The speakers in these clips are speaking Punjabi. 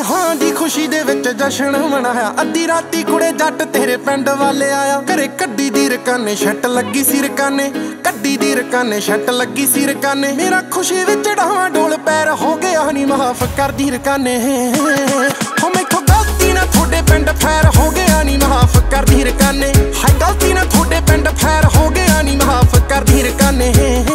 ਹਾਂ ਦੀ ਖੁਸ਼ੀ ਦੇ ਵਿੱਚ ਜਸ਼ਨ ਮਨਾਇਆ। ਅੱਧੀ ਰਾਤੀ ਕੁੜੇ ਜੱਟ ਤੇਰੇ ਪਿੰਡ ਵਾਲੇ ਆਇਆ। ਘਰੇ ਕੱਢੀ ਦੀ ਰਕਾਨੇ ਛੱਟ ਲੱਗੀ ਸੀ ਰਕਾਨੇ, ਕੱਢੀ ਦੀ ਰਕਾਨੇ ਛੱਟ ਲੱਗੀ ਸੀ ਰਕਾਨੇ। ਮੇਰਾ ਖੁਸ਼ੀ ਵਿੱਚ ਡਾਵਾਂ ਡੋਲ ਪੈਰ ਹੋ ਗਿਆ ਨੀ ਮਾਫ ਕਰਦੀ ਰਕਾਨੇ। ਹੋ ਮੈਥੋਂ ਗਲਤੀ ਨਾ ਤੁਹਾਡੇ ਪਿੰਡ ਫੈਰ ਹੋ ਗਿਆ ਨੀ ਮਾਫ ਕਰਦੀ ਰਕਾਨੇ। ਹਾਏ ਗਲਤੀ ਨਾ ਤੁਹਾਡੇ ਪਿੰਡ ਫੈਰ ਹੋ ਗਿਆ ਨੀ ਮਾਫ ਕਰਦੀ ਰਕਾਨੇ।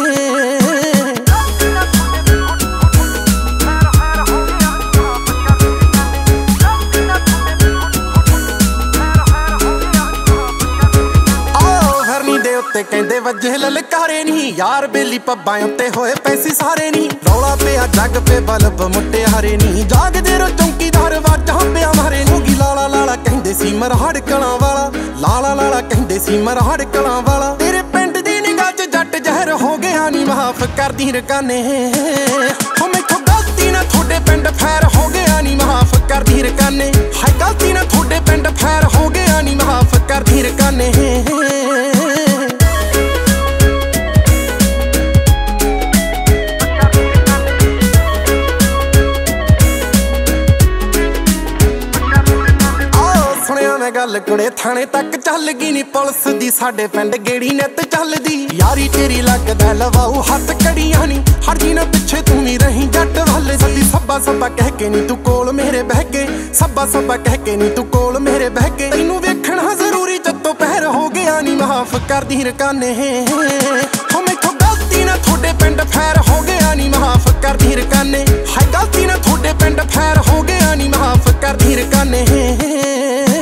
ਤੇ ਕਹਿੰਦੇ ਵਜੇ ਲਲਕਾਰੇ ਨੀ ਯਾਰ ਬੇਲੀ ਪੱਬਾਂ ਉੱਤੇ ਹੋਏ ਪੈਸੇ ਸਾਰੇ ਨੀ। ਰੌਲਾ ਪਿਆ ਜੱਗ ਪੇ ਬਲਬ ਮੁਟਿਆਰੇ ਨੀ, ਜਾਗਦੇ ਰੋ ਚੌਂਕੀਦਾਰ ਵਾਜਾਂ ਪਿਆ ਮਾਰੇ ਨੂੰ। ਲਾਲਾ ਲਾਲਾ ਕਹਿੰਦੇ ਸੀ ਮਰਹੜ ਕਲਾਂ ਵਾਲਾ, ਲਾਲਾ ਲਾਲਾ ਕਹਿੰਦੇ ਸੀ ਮਰਹੜ ਕਲਾਂ ਵਾਲਾ। ਤੇਰੇ ਪਿੰਡ ਦੀ ਨਿਗਾਹ 'ਚ ਜੱਟ ਜ਼ਹਿਰ ਹੋ ਗਿਆ ਨੀ ਮਾਫ ਕਰਦੀ ਰਕਾਨੇ। ਹੋ ਮੈਥੋਂ ਗਲਤੀ ਨਾ ਤੁਹਾਡੇ ਪਿੰਡ ਫੈਰ ਹੋ ਗਿਆ ਨੀ ਮਾਫ ਕਰਦੀ ਰਕਾਨੇ। ਹਾਏ ਗਲਤੀ ਨਾ ਤੁਹਾਡੇ ਪਿੰਡ ਫੈਰ ਹੋ ਗਿਆ ਨੀ ਮਾਫ ਕਰਦੀ ਰਕਾਨੇ। ਗੱਲ ਕੁੜੇ ਥਾਣੇ ਤੱਕ ਚੱਲ ਗਈ ਨੀ ਪੁਲਿਸ ਦੀ, ਸਾਡੇ ਪਿੰਡ ਗੇੜੀ ਨਿੱਤ ਚੱਲਦੀ। ਯਾਰੀ ਤੇਰੀ ਲੱਗਦਾ ਲਵਾਉ ਹੱਥ ਕੜੀਆਂ ਨੀ, ਹਰਜੀ ਨਾ ਪਿੱਛੇ ਤੂੰ ਵੀ ਰਹੀ ਜੱਟ ਵੱਲ। ਸੱਦੀ ਸੱਬਾ ਸੱਬਾ ਕਹਿ ਕੇ ਨੀ ਤੂੰ ਕੋਲ ਮੇਰੇ ਬਹਿ ਕੇ, ਸੱਬਾ ਸੱਬਾ ਕਹਿ ਕੇ ਨੀ ਤੂੰ ਕੋਲ ਮੇਰੇ ਬਹਿ ਕੇ। ਤੈਨੂੰ ਵੇਖਣਾ ਜ਼ਰੂਰੀ ਜੱਤੋਂ ਪਹਿਰ ਹੋ ਗਿਆ ਨੀ ਮਾਫ ਕਰਦੀ ਰਕਾਨੇ। ਹੋ ਮੈਥੋਂ ਗਲਤੀ ਨਾ ਤੁਹਾਡੇ ਪਿੰਡ ਫੈਰ ਹੋ ਗਿਆ ਨੀ ਮਾਫ ਕਰਦੀ ਰਕਾਨੇ। ਹਾਏ ਗਲਤੀ ਨਾ ਤੁਹਾਡੇ ਪਿੰਡ ਫੈਰ ਹੋ ਗਿਆ ਨੀ ਮਾਫ ਕਰਦੀ ਰਕਾਨੇ।